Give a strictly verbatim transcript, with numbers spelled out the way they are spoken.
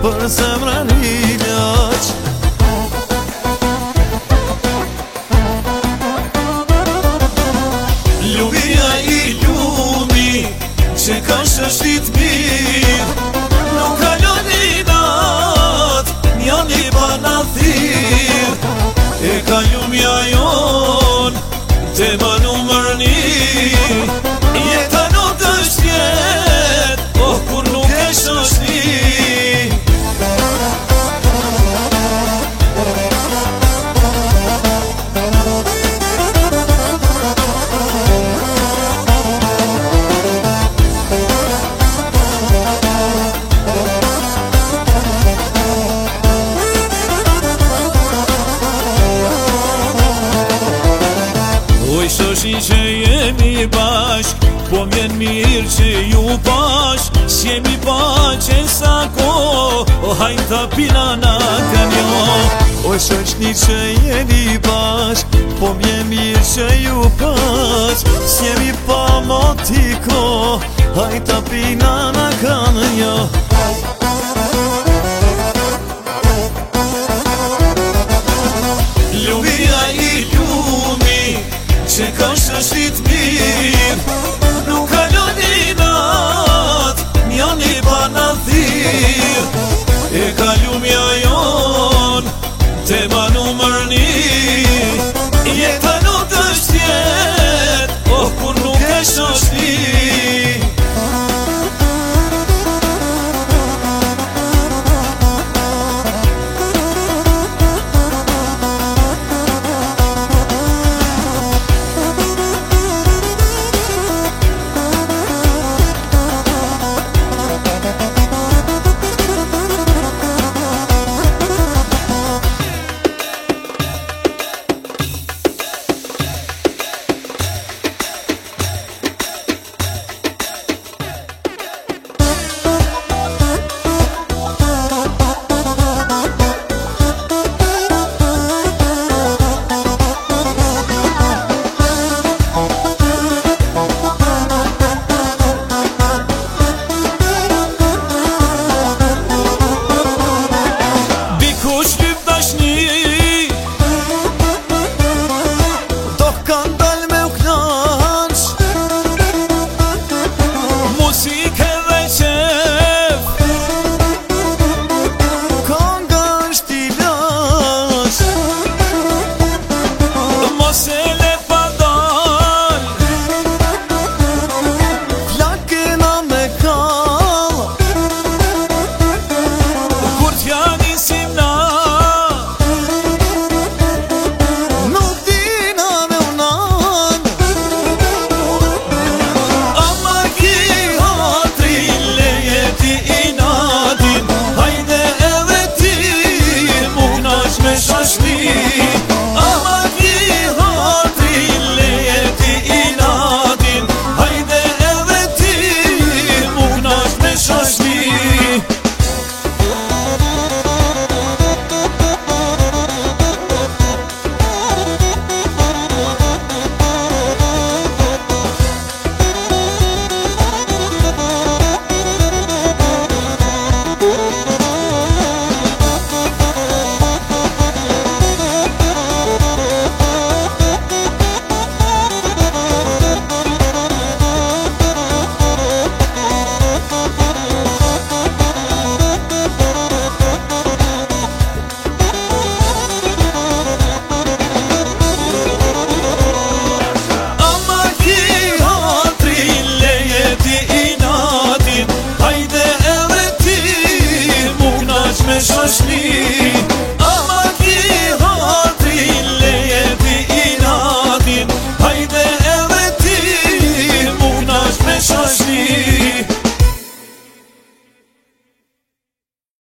për zemrën ilaç. Lumia i lumi që ka shështit mirë, nuk kalon i nat, njan i banathir. E ka lumia jon, te ma numër një, jeta nuk është jet, oh kur nuk e shoshni. Shoshi që jemi bashk, po mjen mirë që ju bashk. S'jemi baqe sa ko, o hajnë ta pina na kanjo. O shoshni që jemi bashk, po mjen mirë që ju bashk. S'jemi pa motiko, hajnë ta pina na kanjo. Lumia i lumi që ka shështit mirë, nuk kalon i nat, njan i banathir. E ka lumia jon, te ma numër një, jeta nuk është jet, oh kur nuk e shoshni. Shoshni